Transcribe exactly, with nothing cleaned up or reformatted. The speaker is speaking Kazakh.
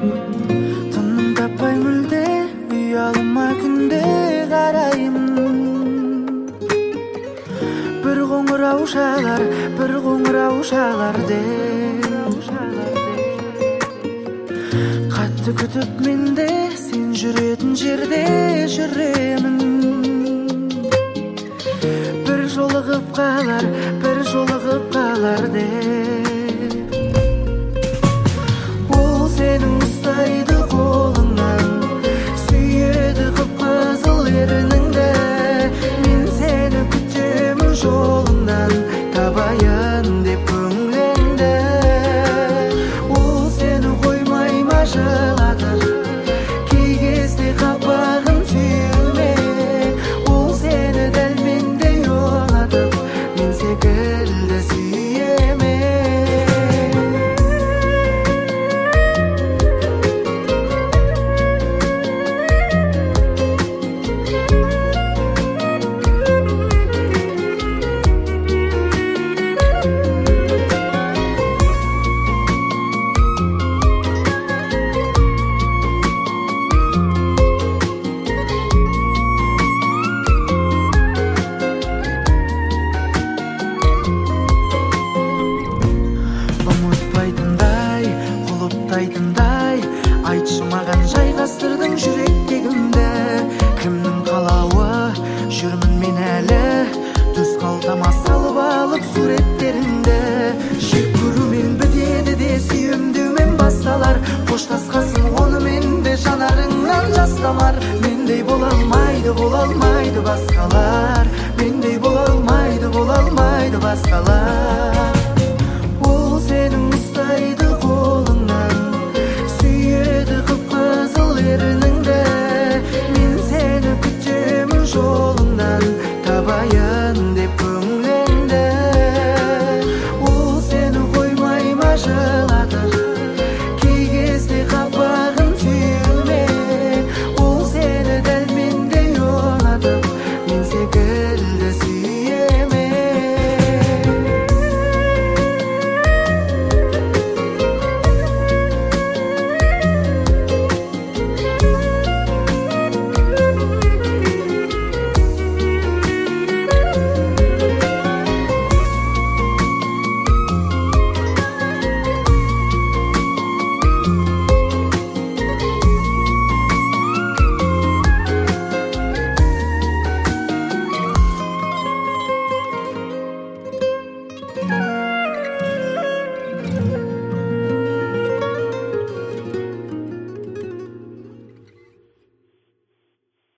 Тыным таппай мүлде уялыма күнде караймын. Бір қоңырау шалар, бір қоңырау шалар деп. Қатты күтіп менде сен жүретін жерде жүремін. Бір жолығып қалар, бір жолығып қалар деп. Ол сенің ұстайды қолыңнан, сүйеді қып-қызыл ерініңді. Мен сені күтемін жолыңнан, табайын деп көңіліңді. Ол сені қоймай ма жылатыр, кей кезде қапағын түйме. Ол сені дәл мендей ұнатып, мен секілді сүйеме. Ұмытпайтындай, құлыптайтындай, айтшы маған жайғастырдың жүректегімді. Кімнің қалауы жүрмін мен әлі, төс қалтама салып алып суреттеріңді. Жек көрумен бітеді де сүйемдеумен басталар. Қоштасқасын онымен де жанарыңнан жас тамар. Мендей бола алмайды, бола алмайды басқалар. Мендей бола алмайды, бола алмайды басқалар.